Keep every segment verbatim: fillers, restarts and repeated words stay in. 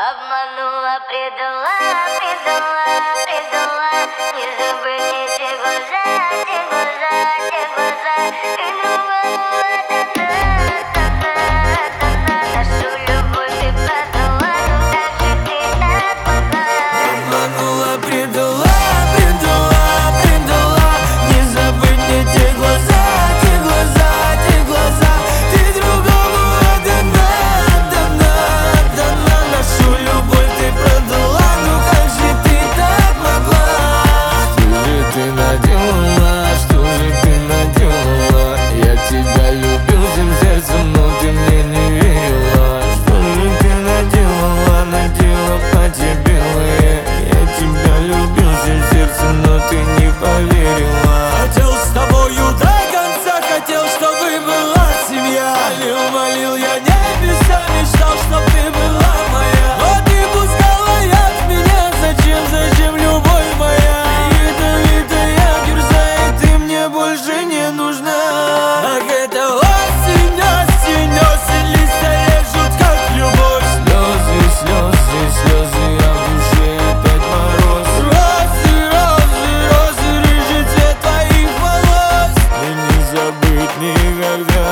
Обманула, предала, предала, предала. Не забыть эти глаза, те глаза, те глаза. Ты другого дана, дана, дана. Нашу любовь ты продала, ну как же ты так могла? Обманула, предала, предала, предала. Не забыть эти глаза, те глаза, те глаза. Ты другому дана, дана, дана. Нашу любовь ты продала, ну как же ты так могла? Что же ты наделала, что же ты наделала? Я тебя любил всем сердцем, но ты мне не верила. Что же ты наделала, надела платье белое? Я тебя любил всем сердцем, но ты не поверила. Хотел с тобою до конца, хотел, чтобы была семья. Молил, молил я небеса, мечтал, чтоб ты была моя. Но ты пускала яд в меня, зачем, зачем, любовь моя? Ядовитая гюрза, и ты мне больше не нужна. Ах, это осень, осень, осень, листья режут, как любовь. Слезы, слезы, слезы, а в душе опять мороз. Розы, розы, розы, рыжий цвет твоих волос. И не забыть никогда.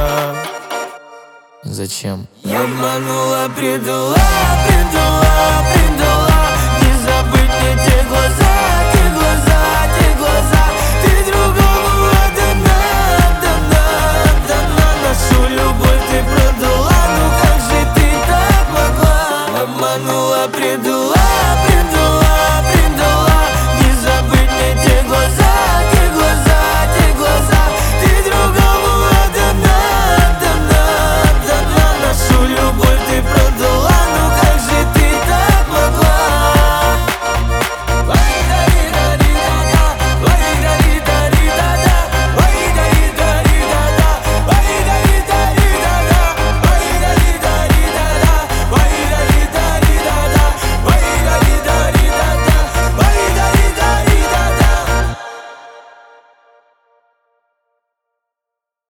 Зачем? Обманула, предала, предала, предала.